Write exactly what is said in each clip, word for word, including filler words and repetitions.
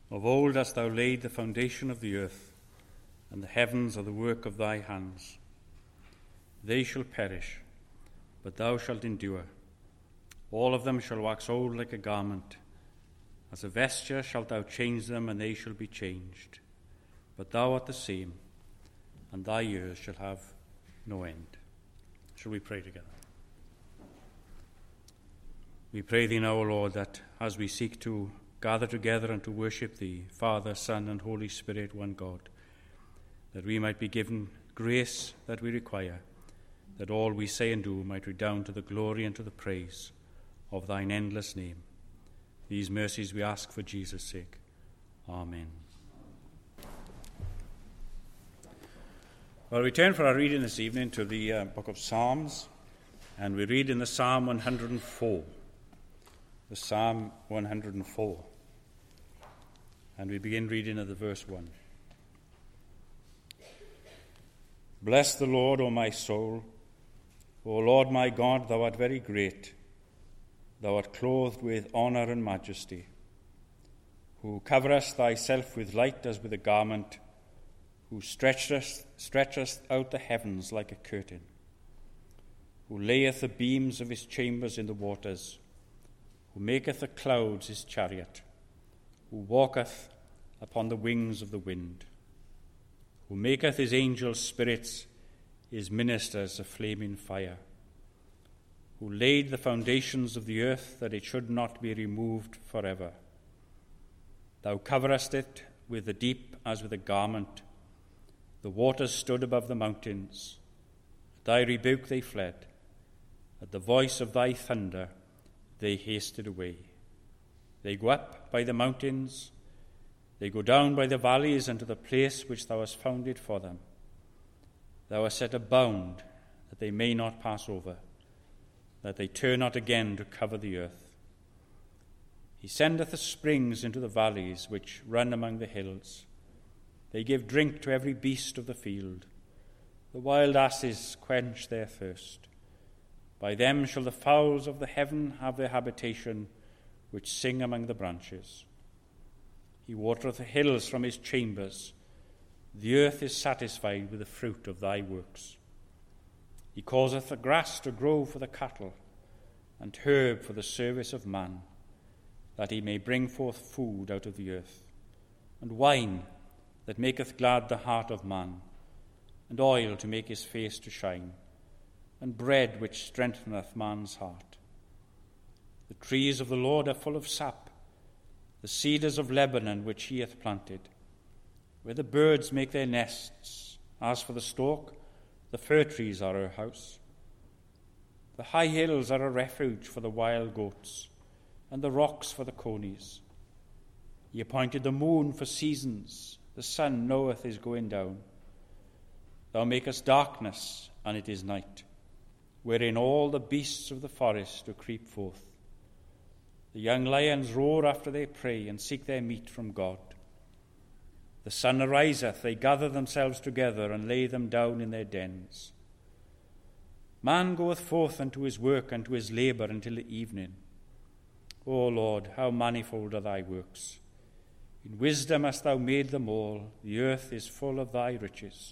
Of old hast thou laid the foundation of the earth, and the heavens are the work of thy hands. They shall perish, but thou shalt endure. All of them shall wax old like a garment. As a vesture shalt thou change them, and they shall be changed. But thou art the same, and thy years shall have no end. Shall we pray together? We pray thee now, O Lord, that as we seek to gather together and to worship thee, Father, Son, and Holy Spirit, one God, that we might be given grace that we require, that all we say and do might redound to the glory and to the praise of thine endless name. These mercies we ask for Jesus' sake. Amen. Well, we turn for our reading this evening to the uh, book of Psalms, and we read in the Psalm one hundred four. The Psalm one hundred four. And we begin reading at the verse one. Bless the Lord, O my soul. O Lord my God, thou art very great. Thou art clothed with honour and majesty, who coverest thyself with light as with a garment, who stretchest, stretchest out the heavens like a curtain, who layeth the beams of his chambers in the waters, who maketh the clouds his chariot, who walketh upon the wings of the wind, who maketh his angels spirits, his ministers a flaming fire, who laid the foundations of the earth that it should not be removed forever. Thou coverest it with the deep as with a garment. The waters stood above the mountains. At thy rebuke they fled. At the voice of thy thunder they hasted away. They go up by the mountains. They go down by the valleys unto the place which thou hast founded for them. Thou hast set a bound that they may not pass over, that they turn not again to cover the earth. He sendeth the springs into the valleys which run among the hills. They give drink to every beast of the field. The wild asses quench their thirst. By them shall the fowls of the heaven have their habitation, which sing among the branches. He watereth the hills from his chambers. The earth is satisfied with the fruit of thy works. He causeth the grass to grow for the cattle, and herb for the service of man, that he may bring forth food out of the earth, and wine that maketh glad the heart of man, and oil to make his face to shine, and bread which strengtheneth man's heart. The trees of the Lord are full of sap, the cedars of Lebanon which he hath planted, where the birds make their nests. As for the stork, the fir trees are her house. The high hills are a refuge for the wild goats, and the rocks for the conies. He appointed the moon for seasons, the sun knoweth his going down. Thou makest darkness, and it is night, wherein all the beasts of the forest do creep forth. The young lions roar after their prey, and seek their meat from God. The sun ariseth, they gather themselves together, and lay them down in their dens. Man goeth forth unto his work and to his labour until the evening. O Lord, how manifold are thy works! In wisdom hast thou made them all. The earth is full of thy riches.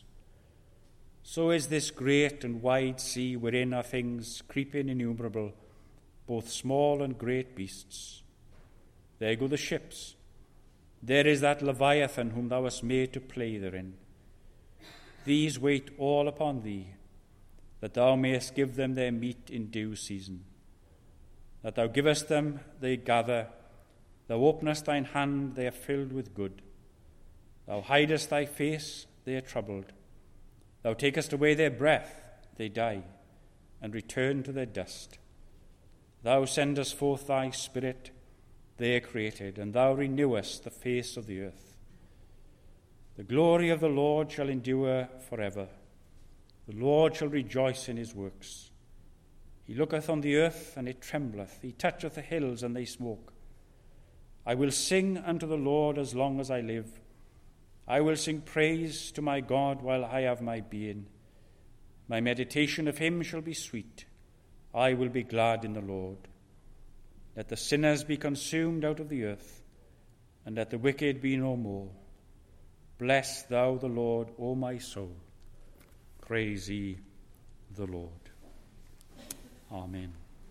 So is this great and wide sea, wherein are things creeping innumerable, both small and great beasts. There go the ships. There is that Leviathan whom thou hast made to play therein. These wait all upon thee, that thou mayest give them their meat in due season. That thou givest them, they gather. Thou openest thine hand, they are filled with good. Thou hidest thy face, they are troubled. Thou takest away their breath, they die, and return to their dust. Thou sendest forth thy Spirit, they are created, and thou renewest the face of the earth. The glory of the Lord shall endure forever. The Lord shall rejoice in his works. He looketh on the earth, and it trembleth. He toucheth the hills, and they smoke. I will sing unto the Lord as long as I live. I will sing praise to my God while I have my being. My meditation of him shall be sweet. I will be glad in the Lord. Let the sinners be consumed out of the earth. and let the wicked be no more. Bless thou the Lord, O my soul. Praise ye the Lord. Amen.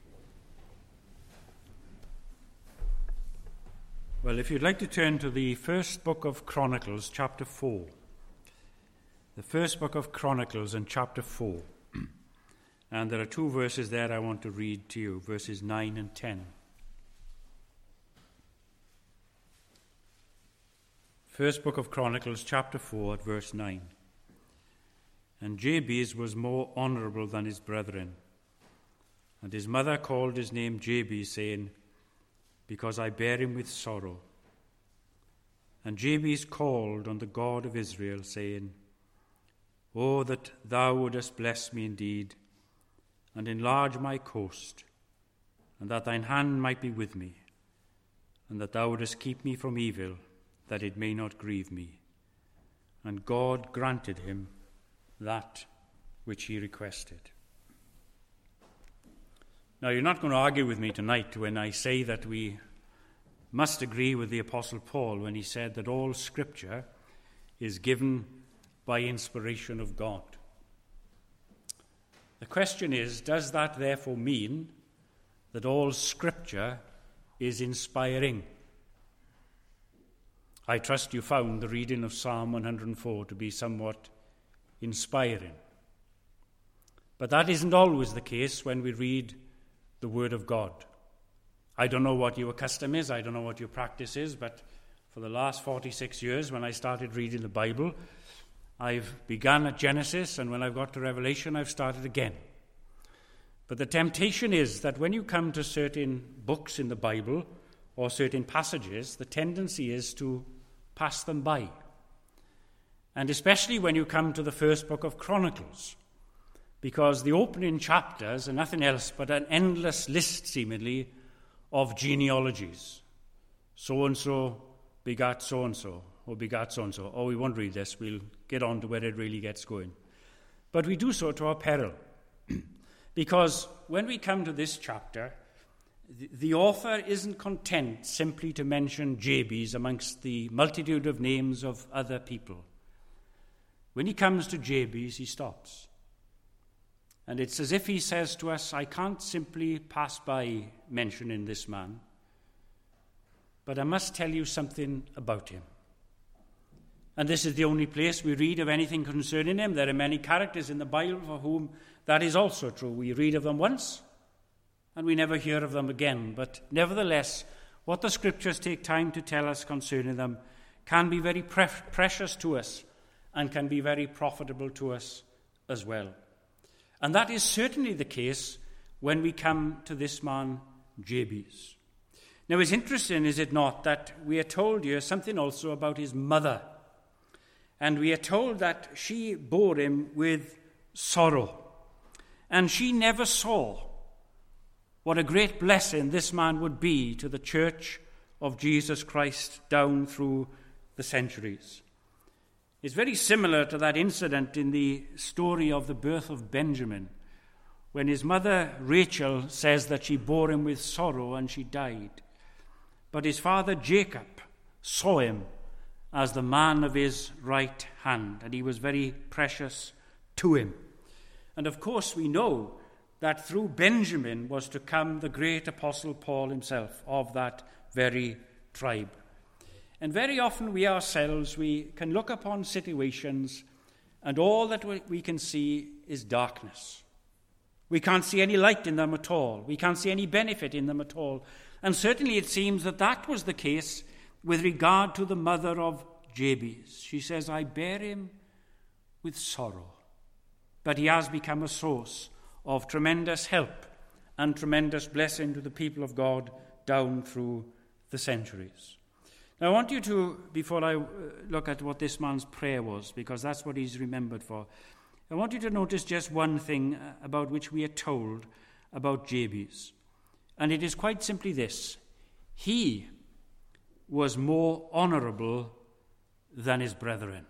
Well, if you'd like to turn to the first book of Chronicles, chapter four. The first book of Chronicles and chapter four. And there are two verses there I want to read to you, verses nine and ten. First book of Chronicles, chapter four, at verse nine. And Jabez was more honourable than his brethren. And his mother called his name Jabez, saying, Because I bear him with sorrow. And Jabez called on the God of Israel, saying, Oh, that thou wouldest bless me indeed, and enlarge my coast, and that thine hand might be with me, and that thou wouldest keep me from evil, that it may not grieve me. And God granted him that which he requested. Now, you're not going to argue with me tonight when I say that we must agree with the Apostle Paul when he said that all Scripture is given by inspiration of God. The question is, does that therefore mean that all Scripture is inspiring? I trust you found the reading of Psalm one hundred four to be somewhat inspiring. But that isn't always the case when we read the Word of God. I don't know what your custom is, I don't know what your practice is, but for the last forty-six years when I started reading the Bible, I've begun at Genesis, and when I've got to Revelation, I've started again. But the temptation is that when you come to certain books in the Bible, or certain passages, the tendency is to pass them by. And especially when you come to the first book of Chronicles, because the opening chapters are nothing else but an endless list, seemingly, of genealogies. So-and-so begat so-and-so, or begat so-and-so. Oh, we won't read this, we'll get on to where it really gets going. But we do so to our peril, because when we come to this chapter, the author isn't content simply to mention Jabez amongst the multitude of names of other people. When he comes to Jabez, he stops. And it's as if he says to us, I can't simply pass by mentioning this man, but I must tell you something about him. And this is the only place we read of anything concerning him. There are many characters in the Bible for whom that is also true. We read of them once, and we never hear of them again. But nevertheless, what the Scriptures take time to tell us concerning them can be very pre- precious to us and can be very profitable to us as well. And that is certainly the case when we come to this man, Jabez. Now, it's interesting, is it not, that we are told here something also about his mother. And we are told that she bore him with sorrow. And she never saw what a great blessing this man would be to the church of Jesus Christ down through the centuries. It's very similar to that incident in the story of the birth of Benjamin, when his mother Rachel says that she bore him with sorrow and she died. But his father Jacob saw him as the man of his right hand, and he was very precious to him. And of course we know that through Benjamin was to come the great Apostle Paul himself, of that very tribe. And very often we ourselves, we can look upon situations and all that we can see is darkness. We can't see any light in them at all. We can't see any benefit in them at all. And certainly it seems that that was the case with regard to the mother of Jabez. She says, I bear him with sorrow. But he has become a source of tremendous help and tremendous blessing to the people of God down through the centuries. Now, I want you to, before I look at what this man's prayer was, because that's what he's remembered for, I want you to notice just one thing about which we are told about Jabez. And it is quite simply this. He was more honourable than his brethren.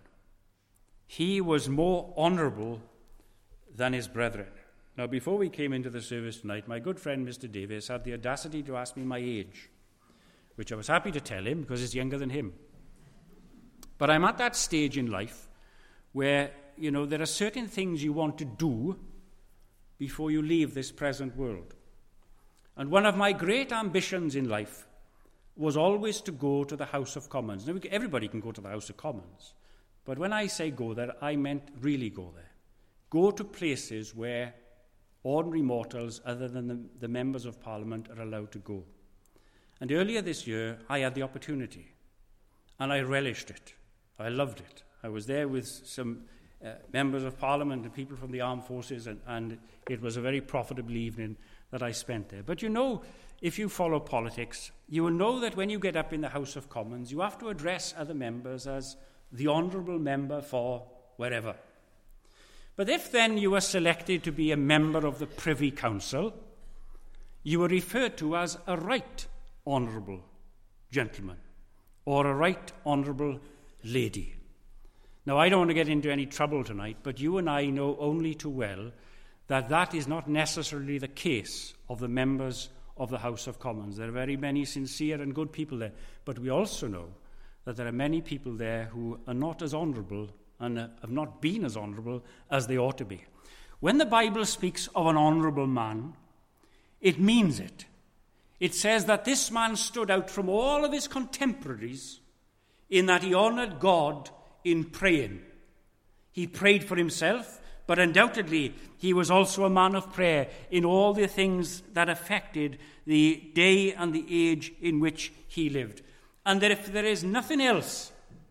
He was more honourable than his brethren. Now, before we came into the service tonight, my good friend Mister Davis had the audacity to ask me my age. which I was happy to tell him because it's younger than him. But I'm at that stage in life where, you know, there are certain things you want to do before you leave this present world. And one of my great ambitions in life was always to go to the House of Commons. Now, everybody can go to the House of Commons, but when I say go there, I meant really go there. Go to places where ordinary mortals, other than the, the members of Parliament, are allowed to go. And earlier this year, I had the opportunity, and I relished it. I loved it. I was there with some uh, members of Parliament and people from the armed forces, and, and it was a very profitable evening that I spent there. But you know, if you follow politics, you will know that when you get up in the House of Commons, you have to address other members as the honourable member for wherever. But if then you are selected to be a member of the Privy Council, you are referred to as a right honourable gentleman or a right honourable lady. Now, I don't want to get into any trouble tonight, but you and I know only too well that that is not necessarily the case of the members of the House of Commons. There are very many sincere and good people there, but we also know that there are many people there who are not as honourable and have not been as honourable as they ought to be. When the Bible speaks of an honourable man, it means it. It says that this man stood out from all of his contemporaries in that he honoured God in praying. He prayed for himself, but undoubtedly he was also a man of prayer in all the things that affected the day and the age in which he lived. And that if there is nothing else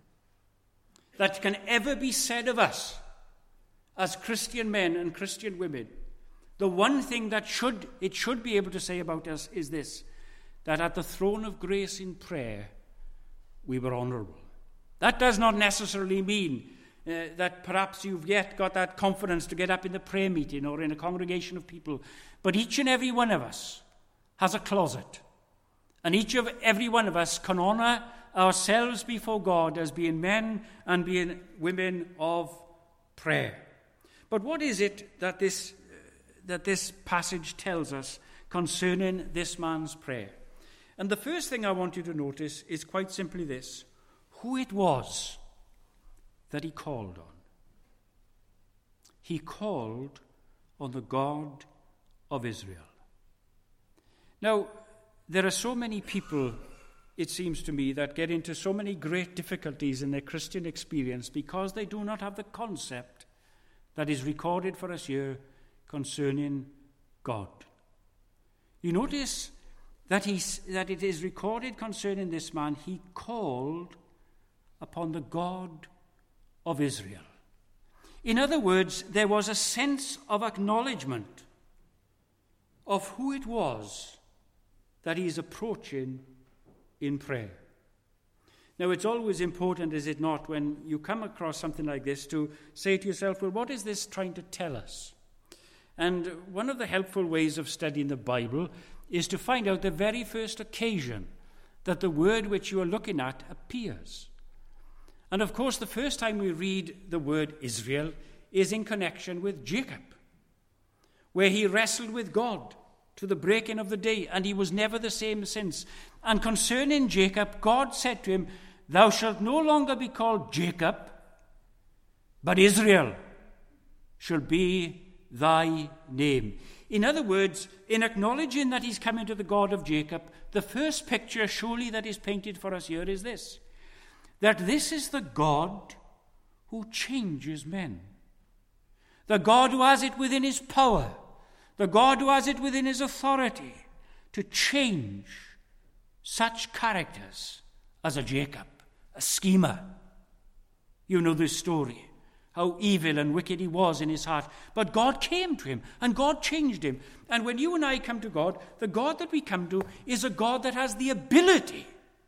that can ever be said of us as Christian men and Christian women, the one thing that should it should be able to say about us is this, that at the throne of grace in prayer we were honourable. That does not necessarily mean uh, that perhaps you've yet got that confidence to get up in the prayer meeting or in a congregation of people, but each and every one of us has a closet, and each of every one of us can honour ourselves before God as being men and being women of prayer. But what is it that this uh, that this passage tells us concerning this man's prayer? And the first thing I want you to notice is quite simply this: who it was that he called on. He called on the God of Israel. Now, there are so many people, it seems to me, that get into so many great difficulties in their Christian experience because they do not have the concept that is recorded for us here concerning God. You notice that, he's, that it is recorded concerning this man, he called upon the God of Israel. In other words, there was a sense of acknowledgement of who it was that he is approaching in prayer. Now, it's always important, is it not, when you come across something like this, to say to yourself, well, what is this trying to tell us? And one of the helpful ways of studying the Bible is to find out the very first occasion that the word which you are looking at appears. And of course, the first time we read the word Israel is in connection with Jacob, where he wrestled with God to the breaking of the day, and he was never the same since. And concerning Jacob, God said to him, "Thou shalt no longer be called Jacob, but Israel shall be thy name." In other words, in acknowledging that he's coming to the God of Jacob, the first picture surely that is painted for us here is this: that this is the God who changes men. The God who has it within his power, the God who has it within his authority to change such characters as a Jacob, a schemer. You know this story, how evil and wicked he was in his heart. But God came to him, and God changed him. And when you and I come to God, the God that we come to is a God that has the ability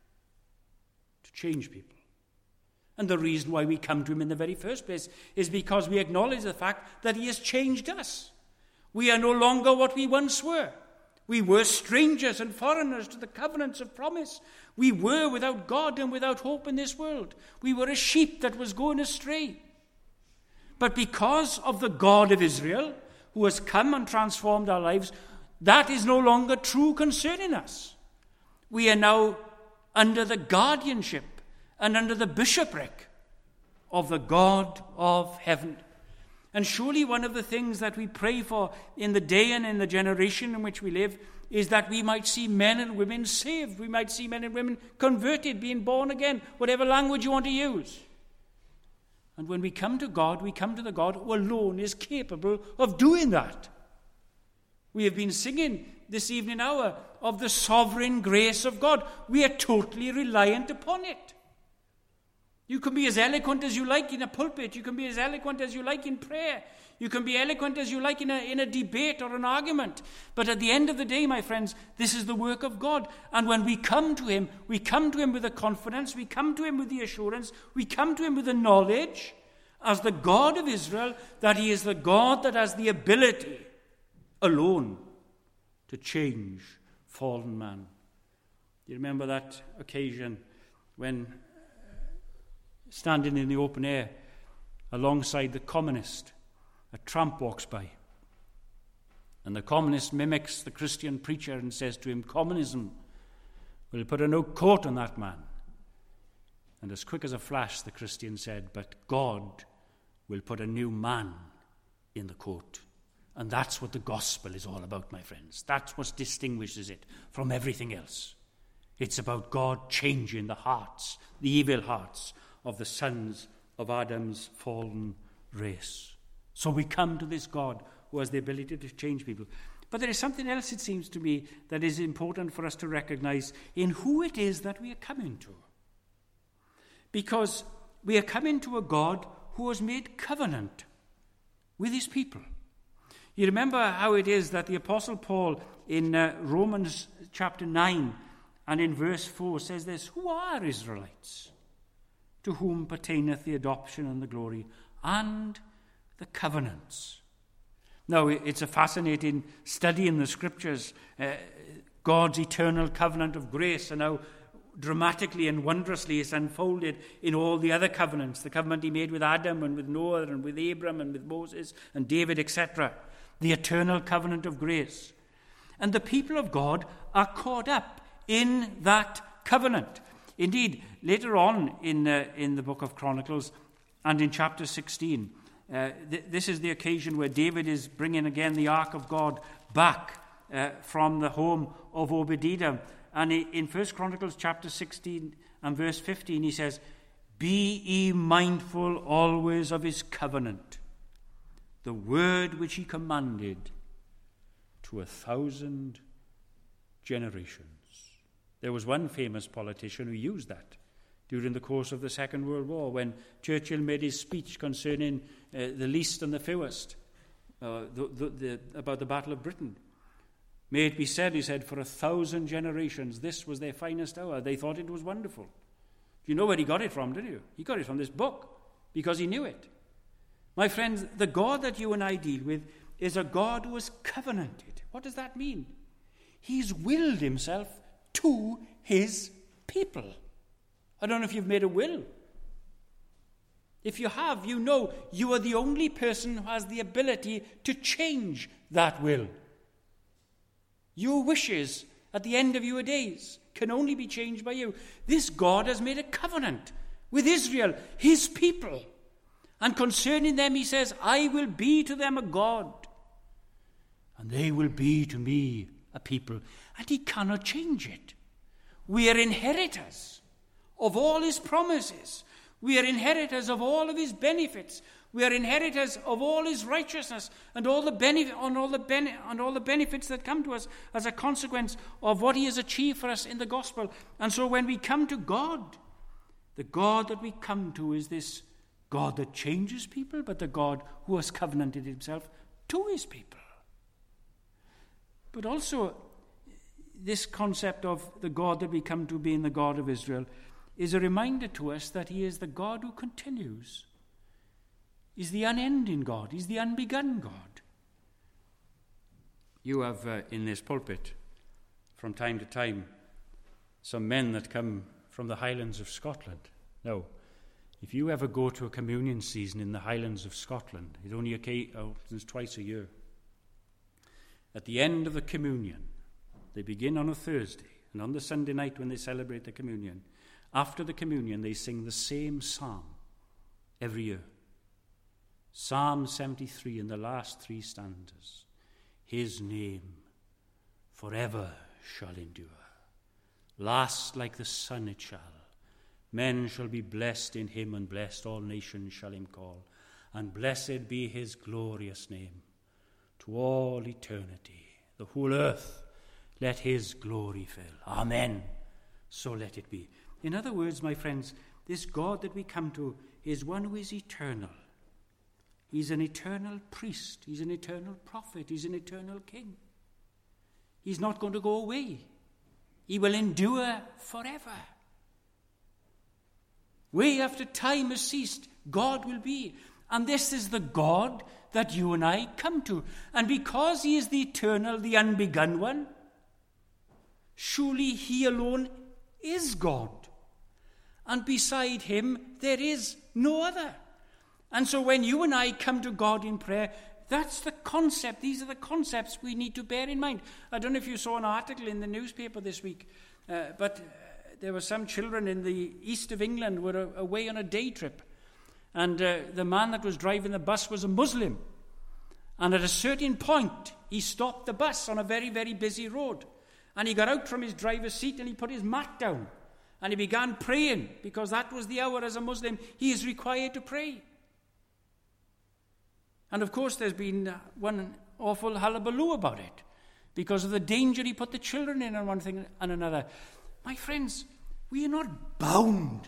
to change people. And the reason why we come to him in the very first place is because we acknowledge the fact that he has changed us. We are no longer what we once were. We were strangers and foreigners to the covenants of promise. We were without God and without hope in this world. We were a sheep that was going astray. But because of the God of Israel, who has come and transformed our lives, that is no longer true concerning us. We are now under the guardianship and under the bishopric of the God of heaven. And surely one of the things that we pray for in the day and in the generation in which we live is that we might see men and women saved. We might see men and women converted, being born again, whatever language you want to use. And when we come to God, we come to the God who alone is capable of doing that. We have been singing this evening hour of the sovereign grace of God. We are totally reliant upon it. You can be as eloquent as you like in a pulpit. You can be as eloquent as you like in prayer. You can be eloquent as you like in a, in a debate or an argument. But at the end of the day, my friends, this is the work of God. And when we come to him, we come to him with the confidence, we come to him with the assurance, we come to him with the knowledge, as the God of Israel, that he is the God that has the ability alone to change fallen man. Do you remember that occasion when standing in the open air alongside the communist, a tramp walks by, and the communist mimics the Christian preacher and says to him, "Communism will put a no coat on that man." And as quick as a flash, the Christian said, "But God will put a new man in the coat." And that's what the gospel is all about, my friends. That's what distinguishes it from everything else. It's about God changing the hearts, the evil hearts of the sons of Adam's fallen race. So we come to this God who has the ability to change people. But there is something else, it seems to me, that is important for us to recognize in who it is that we are coming to. Because we are coming to a God who has made covenant with his people. You remember how it is that the Apostle Paul in uh, Romans chapter nine and in verse four says this, "Who are Israelites? To whom pertaineth the adoption and the glory and the covenants." Now, it's a fascinating study in the Scriptures, uh, God's eternal covenant of grace, and how dramatically and wondrously it's unfolded in all the other covenants, the covenant he made with Adam and with Noah and with Abraham and with Moses and David, et cetera. The eternal covenant of grace. And the people of God are caught up in that covenant. Indeed, later on in, uh, in the book of Chronicles and in chapter sixteen, uh, th- this is the occasion where David is bringing again the ark of God back uh, from the home of Obed-Edom. And in First Chronicles chapter sixteen and verse fifteen, he says, "Be ye mindful always of his covenant, the word which he commanded to a thousand generations." There was one famous politician who used that during the course of the Second World War when Churchill made his speech concerning uh, the least and the fewest, uh, the, the, the, about the Battle of Britain. "May it be said," he said, "for a thousand generations, this was their finest hour." They thought it was wonderful. You know where he got it from, didn't you? He got it from this book because he knew it. My friends, the God that you and I deal with is a God who is covenanted. What does that mean? He's willed himself to his people. I don't know if you've made a will. If you have, you know you are the only person who has the ability to change that will. Your wishes at the end of your days can only be changed by you. This God has made a covenant with Israel, his people. And concerning them, he says, "I will be to them a God, and they will be to me a people." And he cannot change it. We are inheritors of all his promises. We are inheritors of all of his benefits. We are inheritors of all his righteousness and all the benefit and all the bene- and all the benefits that come to us as a consequence of what he has achieved for us in the gospel. And so when we come to God, the God that we come to is this God that changes people, but the God who has covenanted himself to his people. But also, this concept of the God that we come to being the God of Israel is a reminder to us that he is the God who continues. He's the unending God. He's the unbegun God. You have uh, in this pulpit, from time to time, some men that come from the Highlands of Scotland. Now, if you ever go to a communion season in the Highlands of Scotland, it only happens twice a year. At the end of the communion, they begin on a Thursday And on the Sunday night when they celebrate the communion, after the communion they sing the same psalm every year. Psalm seventy-three in the last three stanzas. His name forever shall endure. Last like the sun it shall. Men shall be blessed in him, and blessed all nations shall him call. And blessed be his glorious name to all eternity. The whole earth let his glory fill. Amen. So let it be. In other words, my friends, this God that we come to is one who is eternal. He's an eternal priest. He's an eternal prophet. He's an eternal king. He's not going to go away. He will endure forever. Way after time has ceased, God will be. And this is the God that you and I come to. And because he is the eternal, the unbegun one, surely he alone is God. And beside him, there is no other. And so when you and I come to God in prayer, that's the concept. These are the concepts we need to bear in mind. I don't know if you saw an article in the newspaper this week, uh, but uh, there were some children in the east of England who were away on a day trip. And uh, the man that was driving the bus was a Muslim. And at a certain point, he stopped the bus on a very, very busy road. And he got out from his driver's seat and he put his mat down. And he began praying, because that was the hour as a Muslim he is required to pray. And of course there's been one awful hullabaloo about it, because of the danger he put the children in and one thing and another. My friends, we are not bound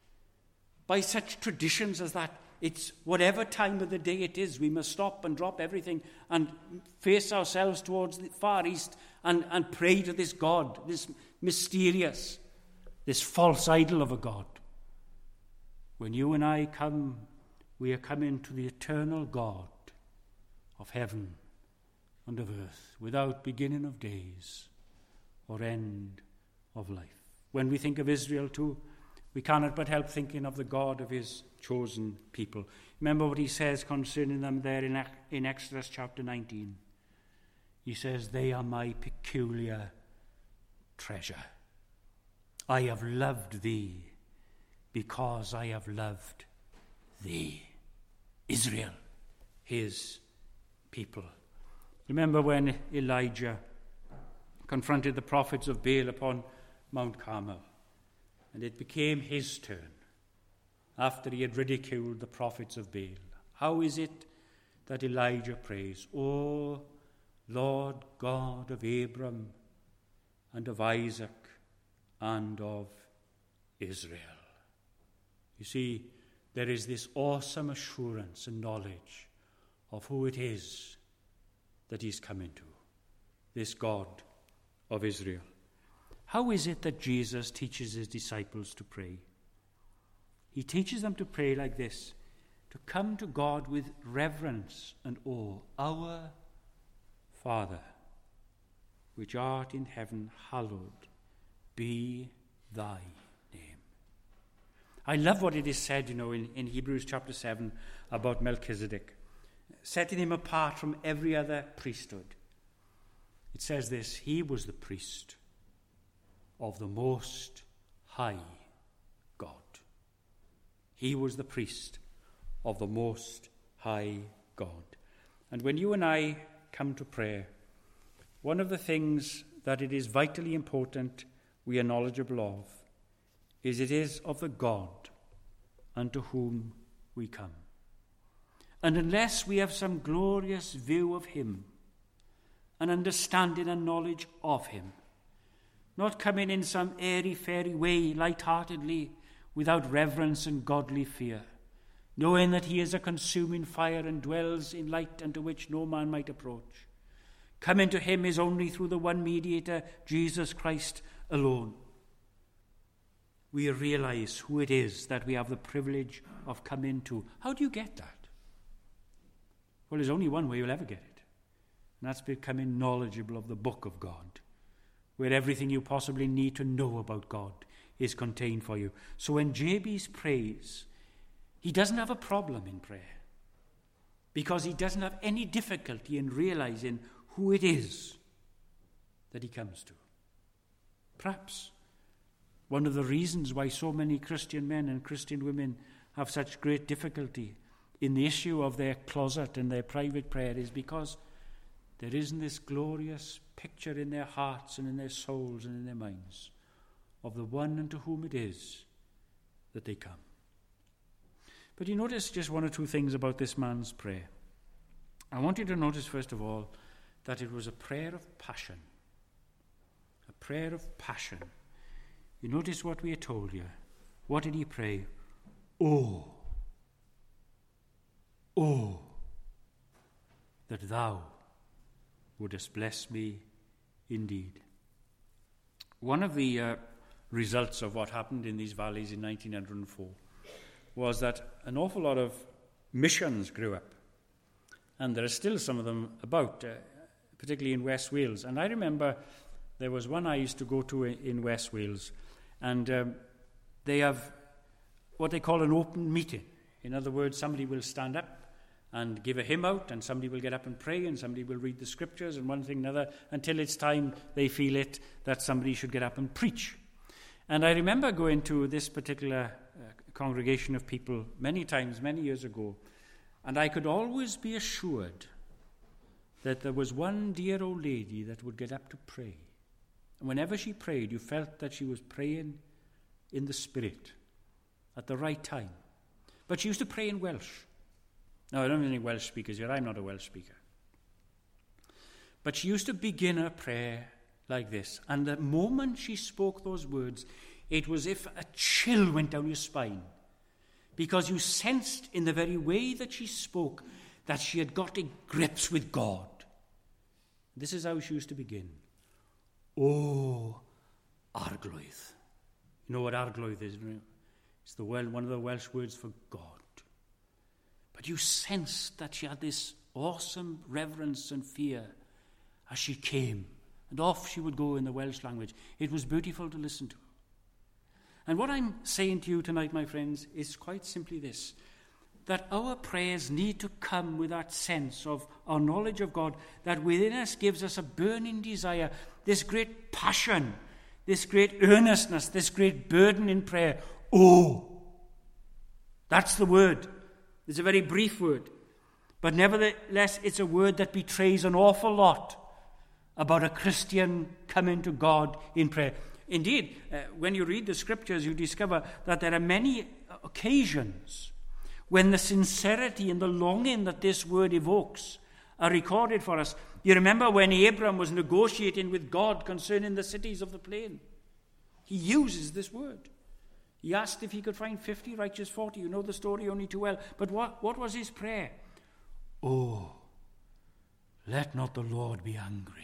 by such traditions as that. It's whatever time of the day it is, we must stop and drop everything and face ourselves towards the far east and, and pray to this God, this mysterious, this false idol of a God. When you and I come, we are coming to the eternal God of heaven and of earth, without beginning of days or end of life. When we think of Israel too, we cannot but help thinking of the God of his chosen people. Remember what he says concerning them there in, in Exodus chapter nineteen. He says, they are my peculiar treasure. I have loved thee because I have loved thee. Israel, his people. Remember when Elijah confronted the prophets of Baal upon Mount Carmel, and it became his turn after he had ridiculed the prophets of Baal. How is it that Elijah prays, O Lord God of Abram and of Isaac and of Israel? You see, there is this awesome assurance and knowledge of who it is that he's coming to, this God of Israel. How is it that Jesus teaches his disciples to pray? He teaches them to pray like this, to come to God with reverence and awe. Our Father, which art in heaven, hallowed be thy name. I love what it is said, you know, in, in Hebrews chapter seven about Melchizedek, setting him apart from every other priesthood. It says this, he was the priest of the Most High God. He was the priest of the Most High God. And when you and I come to prayer, one of the things that it is vitally important we are knowledgeable of is it is of the God unto whom we come. And unless we have some glorious view of him, an understanding and knowledge of him, not coming in some airy-fairy way, light-heartedly, without reverence and godly fear, knowing that he is a consuming fire and dwells in light unto which no man might approach. Coming to him is only through the one mediator, Jesus Christ alone. We realize who it is that we have the privilege of coming to. How do you get that? Well, there's only one way you'll ever get it, and that's becoming knowledgeable of the book of God, where everything you possibly need to know about God is contained for you. So when Jabez prays, he doesn't have a problem in prayer, because he doesn't have any difficulty in realizing who it is that he comes to. Perhaps one of the reasons why so many Christian men and Christian women have such great difficulty in the issue of their closet and their private prayer is because there isn't this glorious picture in their hearts and in their souls and in their minds of the one unto whom it is that they come. But you notice just one or two things about this man's prayer. I want you to notice, first of all, that it was a prayer of passion. A prayer of passion. You notice what we are told here. What did he pray? Oh, oh, that thou wouldest bless me indeed. One of the uh, results of what happened in these valleys in nineteen oh four was that an awful lot of missions grew up. And there are still some of them about, uh, particularly in West Wales. And I remember there was one I used to go to in West Wales, and um, they have what they call an open meeting. In other words, somebody will stand up and give a hymn out, and somebody will get up and pray, and somebody will read the scriptures, and one thing and another, until it's time they feel it that somebody should get up and preach. And I remember going to this particular uh, congregation of people many times, many years ago, and I could always be assured that there was one dear old lady that would get up to pray. And whenever she prayed, you felt that she was praying in the Spirit at the right time. But she used to pray in Welsh. Now, I don't have any Welsh speakers here. I'm not a Welsh speaker. But she used to begin her prayer like this. And the moment she spoke those words, it was as if a chill went down your spine. Because you sensed in the very way that she spoke that she had got to grips with God. This is how she used to begin. Oh, Arglwydd. You know what Arglwydd is, don't you? It's the well, one of the Welsh words for God. But you sensed that she had this awesome reverence and fear as she came. And off she would go in the Welsh language. It was beautiful to listen to. And what I'm saying to you tonight, my friends, is quite simply this. That our prayers need to come with that sense of our knowledge of God that within us gives us a burning desire, this great passion, this great earnestness, this great burden in prayer. Oh, that's the word. It's a very brief word. But nevertheless, it's a word that betrays an awful lot about a Christian coming to God in prayer. Indeed, uh, when you read the scriptures, you discover that there are many occasions when the sincerity and the longing that this word evokes are recorded for us. You remember when Abram was negotiating with God concerning the cities of the plain? He uses this word. He asked if he could find fifty, righteous forty. You know the story only too well. But what, what was his prayer? Oh, let not the Lord be angry.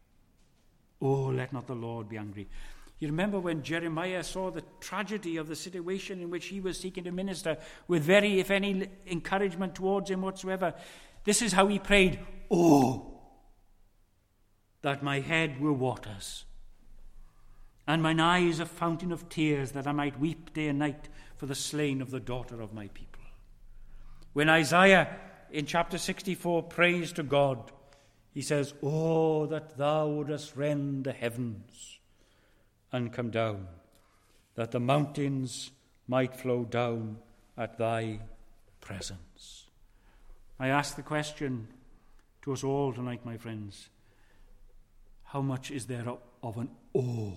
Oh, let not the Lord be angry. You remember when Jeremiah saw the tragedy of the situation in which he was seeking to minister with very, if any, encouragement towards him whatsoever. This is how he prayed. Oh, that my head were waters, and mine eyes a fountain of tears, that I might weep day and night for the slain of the daughter of my people. When Isaiah in chapter sixty-four prays to God, he says, oh, that thou wouldest rend the heavens and come down, that the mountains might flow down at thy presence. I ask the question to us all tonight, my friends, how much is there of an awe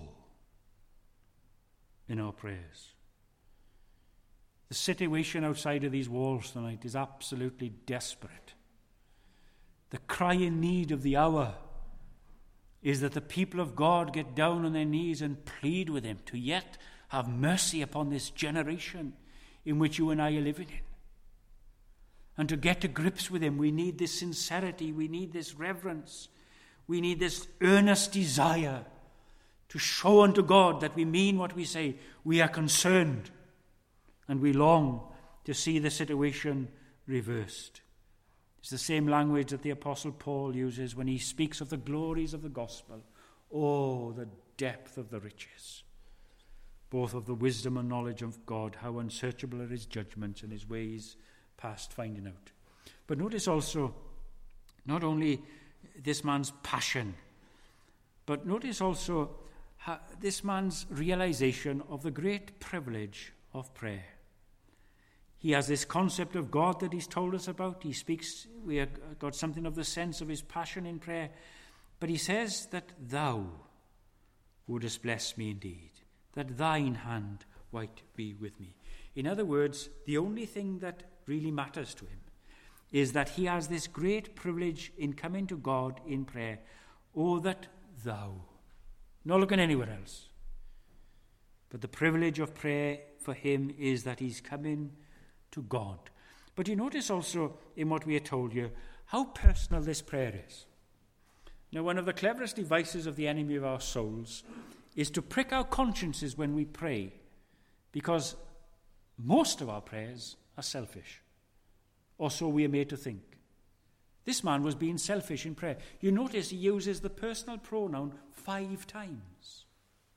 in our prayers? The situation outside of these walls tonight is absolutely desperate. The crying need of the hour is that the people of God get down on their knees and plead with him to yet have mercy upon this generation in which you and I are living in. And to get to grips with him, we need this sincerity, we need this reverence, we need this earnest desire to show unto God that we mean what we say. We are concerned and we long to see the situation reversed. It's the same language that the Apostle Paul uses when he speaks of the glories of the gospel. Oh, the depth of the riches, both of the wisdom and knowledge of God, how unsearchable are his judgments and his ways past finding out. But notice also, not only this man's passion, but notice also this man's realization of the great privilege of prayer. He has this concept of God that he's told us about. He speaks, we have got something of the sense of his passion in prayer. But he says that thou wouldest bless me indeed, that thine hand might be with me. In other words, the only thing that really matters to him is that he has this great privilege in coming to God in prayer. Oh, that thou, not looking anywhere else. But the privilege of prayer for him is that he's coming to God. But you notice also in what we are told here, how personal this prayer is. Now, one of the cleverest devices of the enemy of our souls is to prick our consciences when we pray, because most of our prayers are selfish, or so we are made to think. This man was being selfish in prayer. You notice he uses the personal pronoun five times.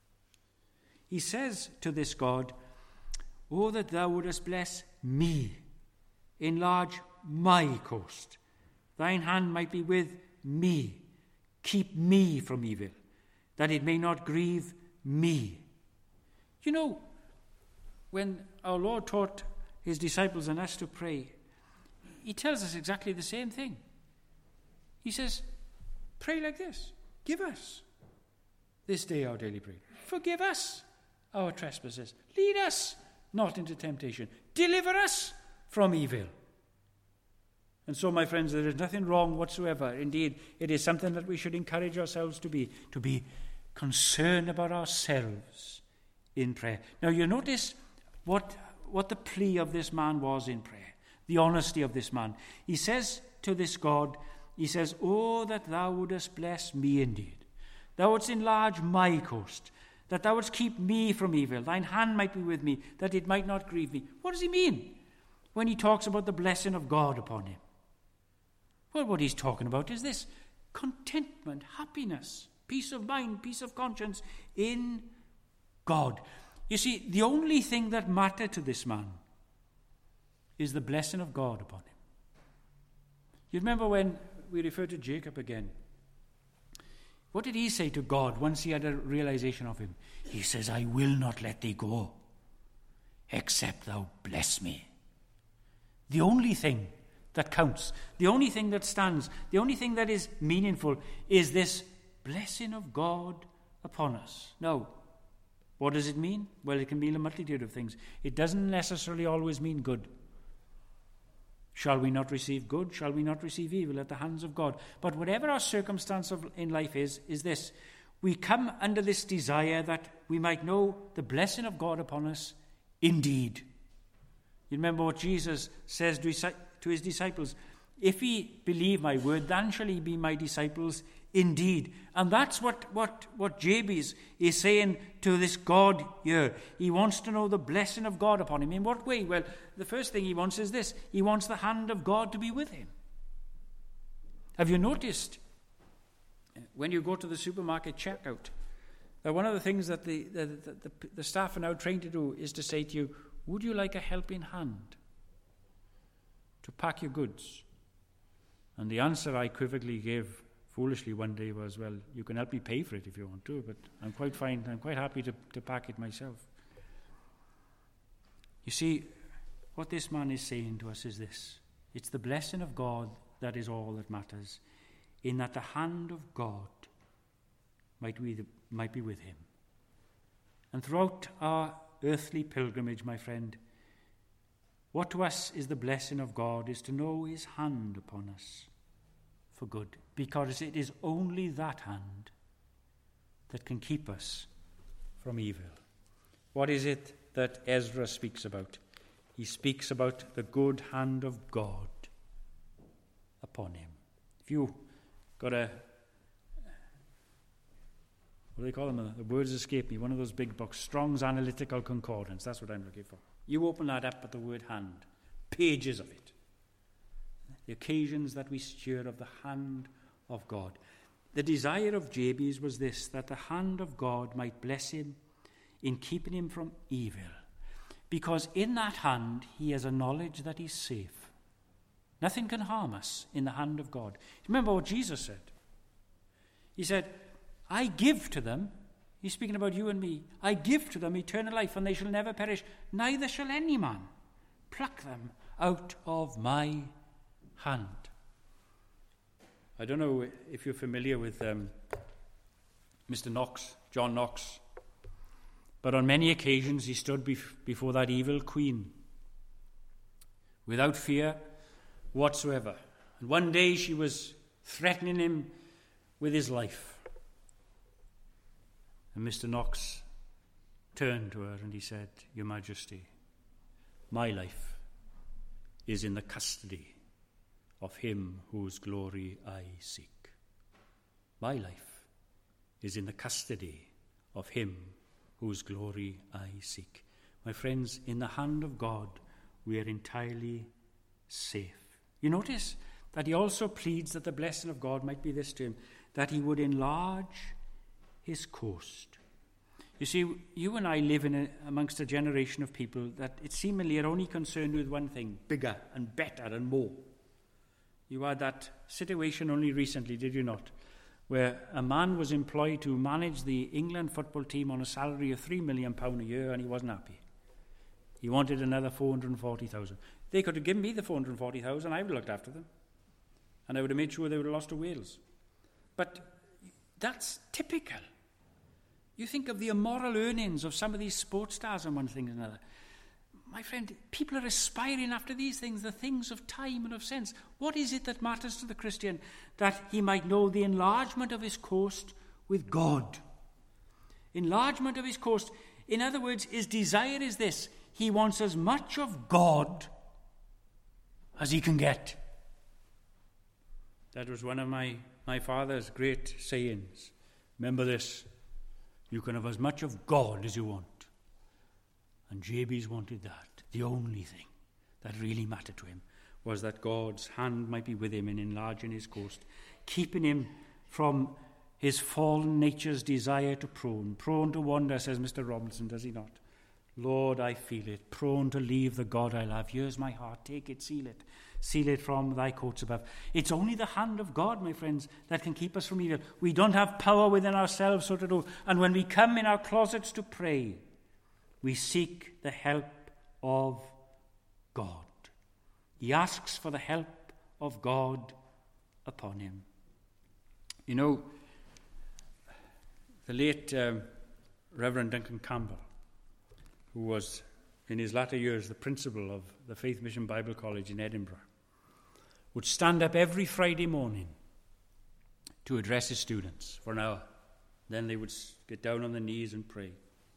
He says to this God, oh, that thou wouldest bless me, enlarge my coast. Thine hand might be with me. Keep me from evil, that it may not grieve me. You know, when our Lord taught his disciples and us to pray, he tells us exactly the same thing. He says, pray like this. Give us this day our daily bread. Forgive us our trespasses. Lead us not into temptation. Deliver us from evil. And so, my friends, there is nothing wrong whatsoever. Indeed, it is something that we should encourage ourselves to be, to be concerned about ourselves in prayer. Now, you notice what, what the plea of this man was in prayer, the honesty of this man. He says to this God, he says, oh, that thou wouldest bless me indeed. Thou wouldst enlarge my coast, that thou wouldst keep me from evil. Thine hand might be with me, that it might not grieve me. What does he mean when he talks about the blessing of God upon him? Well, what he's talking about is this: contentment, happiness, peace of mind, peace of conscience in God. You see, the only thing that mattered to this man is the blessing of God upon him. You remember when we refer to Jacob again? What did he say to God once he had a realization of him? He says, I will not let thee go, except thou bless me. The only thing that counts, the only thing that stands, the only thing that is meaningful is this blessing of God upon us. Now, what does it mean? Well, it can mean a multitude of things. It doesn't necessarily always mean good. Shall we not receive good? Shall we not receive evil at the hands of God? But whatever our circumstance of, in life is, is this: we come under this desire that we might know the blessing of God upon us indeed. You remember what Jesus says to his disciples: if ye believe my word, then shall ye be my disciples indeed. And that's what, what, what Jabez is saying to this God here. He wants to know the blessing of God upon him. In what way? Well, the first thing he wants is this: he wants the hand of God to be with him. Have you noticed when you go to the supermarket checkout that one of the things that the, the, the, the, the staff are now trained to do is to say to you, would you like a helping hand to pack your goods? And the answer I equivocally gave foolishly one day was, well, you can help me pay for it if you want to, but I'm quite fine, I'm quite happy to, to pack it myself. You see, what this man is saying to us is this: it's the blessing of God that is all that matters, in that the hand of God might be, the, might be with him. And throughout our earthly pilgrimage, my friend, what to us is the blessing of God is to know his hand upon us for good, because it is only that hand that can keep us from evil. What is it that Ezra speaks about? He speaks about the good hand of God upon him. If you got a, what do they call them? The words escape me. One of those big books, Strong's Analytical Concordance. That's what I'm looking for. You open that up at the word hand, pages of it. The occasions that we hear of the hand of God. The desire of Jabez was this: that the hand of God might bless him in keeping him from evil. Because in that hand he has a knowledge that he's safe. Nothing can harm us in the hand of God. Remember what Jesus said. He said, I give to them He's speaking about you and me. I give to them eternal life, and they shall never perish. Neither shall any man pluck them out of my hand. I don't know if you're familiar with um, Mister Knox, John Knox, but on many occasions he stood bef- before that evil queen without fear whatsoever. And one day she was threatening him with his life. And Mister Knox turned to her and he said, Your Majesty, my life is in the custody of him whose glory I seek. My life is in the custody of him whose glory I seek. My friends, in the hand of God, we are entirely safe. You notice that he also pleads that the blessing of God might be this to him, that he would enlarge his coast. You see, you and I live in a, amongst a generation of people that it seemingly are only concerned with one thing, bigger and better and more. You had that situation only recently, did you not, where a man was employed to manage the England football team on a salary of three million pounds a year, and he wasn't happy. He wanted another four hundred forty thousand. They could have given me the four hundred forty thousand, I would have looked after them. And I would have made sure they would have lost to Wales. But that's typical. You think of the immoral earnings of some of these sports stars and one thing and another. My friend, people are aspiring after these things, the things of time and of sense. What is it that matters to the Christian? That he might know the enlargement of his coast with God. Enlargement of his coast. In other words, his desire is this. He wants as much of God as he can get. That was one of my, my father's great sayings. Remember this. You can have as much of God as you want. And Jabez wanted that. The only thing that really mattered to him was that God's hand might be with him in enlarging his coast, keeping him from his fallen nature's desire to prone. Prone to wander, says Mister Robinson, does he not? Lord, I feel it. Prone to leave the God I love. Here's my heart. Take it, seal it. Seal it from thy courts above. It's only the hand of God, my friends, that can keep us from evil. We don't have power within ourselves so to do. And when we come in our closets to pray, we seek the help of God. He asks for the help of God upon him. You know, the late um, Reverend Duncan Campbell, who was in his latter years the principal of the Faith Mission Bible College in Edinburgh, would stand up every Friday morning to address his students for an hour. Then they would get down on their knees and pray.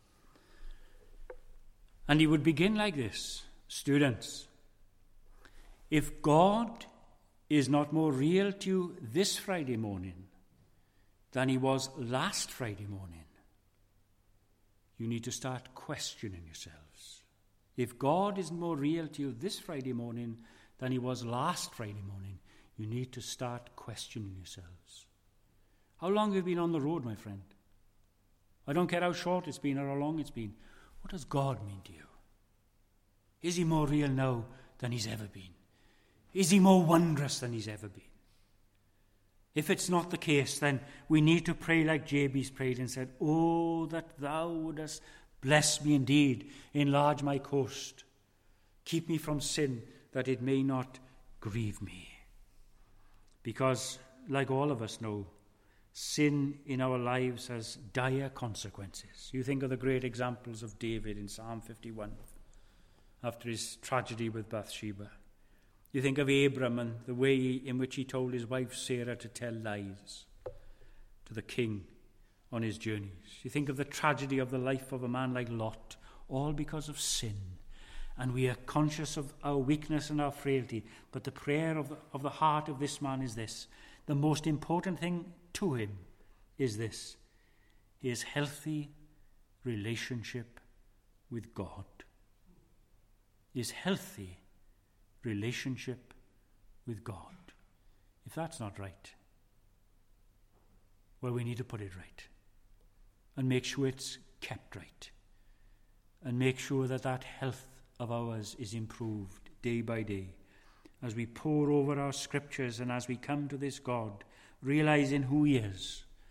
And he would begin like this. Students, if God is not more real to you this Friday morning than he was last Friday morning, you need to start questioning yourselves. If God is more real to you this Friday morning than he was last Friday morning, you need to start questioning yourselves. How long have you been on the road, my friend? I don't care how short it's been or how long it's been. What does God mean to you? Is he more real now than he's ever been? Is he more wondrous than he's ever been? If it's not the case, then we need to pray like Jabez prayed and said, Oh, that thou wouldest bless me indeed, enlarge my coast, keep me from sin, that it may not grieve me. Because, like all of us know, sin in our lives has dire consequences. You think of the great examples of David in Psalm fifty-one, after his tragedy with Bathsheba. You think of Abram and the way in which he told his wife Sarah to tell lies to the king on his journeys. You think of the tragedy of the life of a man like Lot, all because of sin. And we are conscious of our weakness and our frailty. But the prayer of the, of the heart of this man is this. The most important thing to him is this. His healthy relationship with God. His healthy relationship with God. If that's not right, well, we need to put it right. And make sure it's kept right. And make sure that that health of ours is improved day by day. As we pore over our scriptures and as we come to this God, realizing who he is,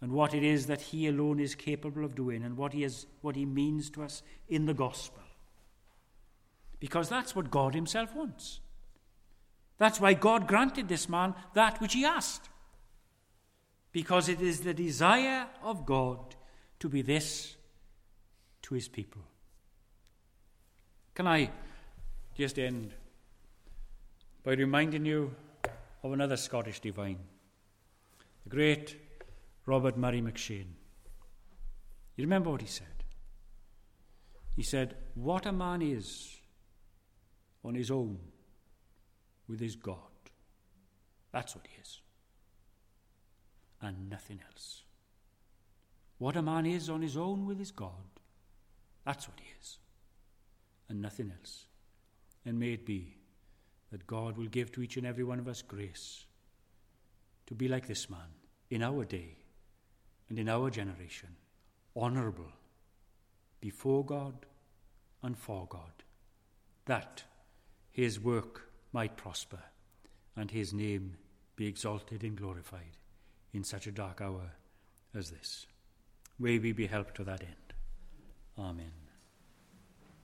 and what it is that he alone is capable of doing and what he is, what he means to us in the gospel. Because that's what God himself wants. That's why God granted this man that which he asked. Because it is the desire of God to be this to his people. Can I just end by reminding you of another Scottish divine, the great Robert Murray McShane. You remember what he said? He said, what a man is on his own with his God, that's what he is, and nothing else. What a man is on his own with his God, that's what he is, and nothing else. And may it be that God will give to each and every one of us grace to be like this man in our day and in our generation, honourable before God and for God, that his work might prosper and his name be exalted and glorified in such a dark hour as this. May we be helped to that end. Amen.